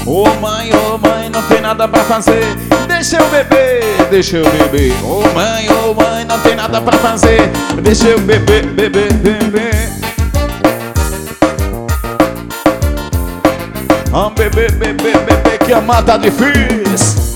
Ô mãe, não tem nada pra fazer. Deixa eu beber, deixa eu beber. Ô mãe, não tem nada pra fazer. Deixa eu beber, beber, beber. Vamos beber, beber, beber, que amar tá difícil.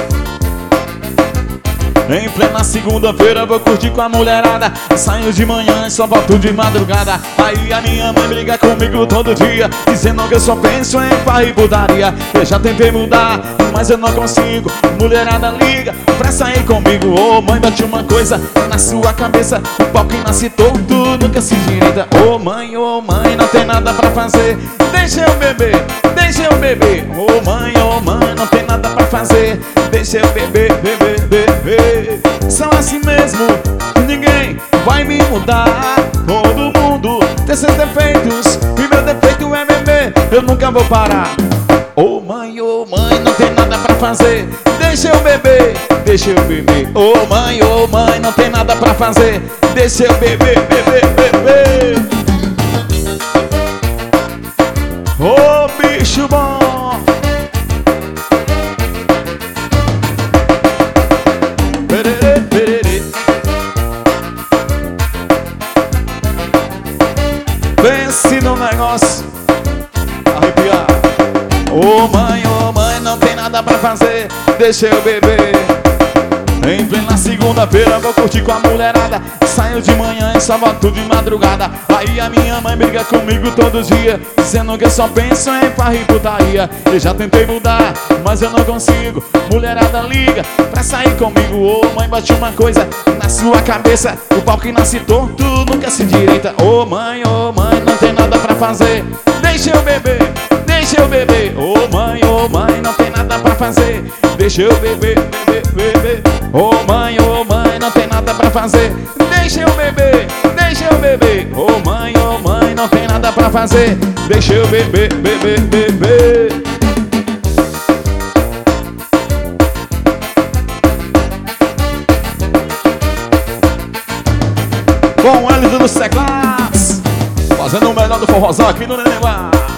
Em plena segunda-feira vou curtir com a mulherada. Saio de manhã e só volto de madrugada. Aí a minha mãe briga comigo todo dia, dizendo que eu só penso em farra e putaria. Eu já tentei mudar, mas eu não consigo. Mulherada liga pra sair comigo. Ô mãe, bate uma coisa na sua cabeça. O pau que nasce torto nunca se direita. Ô mãe, não tem nada pra fazer. Deixa eu beber, deixa eu beber. Ô mãe, não tem nada pra fazer. Deixa eu beber, beber, beber. São assim mesmo, ninguém vai me mudar. Todo mundo tem seus defeitos e meu defeito é beber. Eu nunca vou parar. Ô mãe, não tem nada pra fazer. Deixa eu beber, deixa eu beber. Ô mãe, não tem nada pra fazer. Deixa eu beber, beber, beber. Ô bicho bom. Pense no negócio arrepiar. Ô mãe, não tem nada pra fazer. Deixa eu beber. Em plena segunda-feira vou curtir com a mulherada. Saio de manhã e só volto de madrugada. Aí a minha mãe briga comigo todo dia, dizendo que eu só penso em farra e putaria. Eu já tentei mudar, mas eu não consigo. Mulherada liga pra sair comigo. Ô mãe, bate uma coisa na sua cabeça. O pau que nasce torto nunca se direita. Ô mãe, não tem nada pra fazer. Deixa eu beber, deixa eu beber. Ô mãe, não tem nada pra fazer. Deixa eu beber, beber, beber. Ô mãe, não tem nada pra fazer. Deixa eu beber, deixa eu beber. Ô mãe, não tem nada pra fazer. Deixa eu beber, beber, beber. Com o Hélio dos teclados, fazendo o melhor do forrozão aqui no Neném Bar.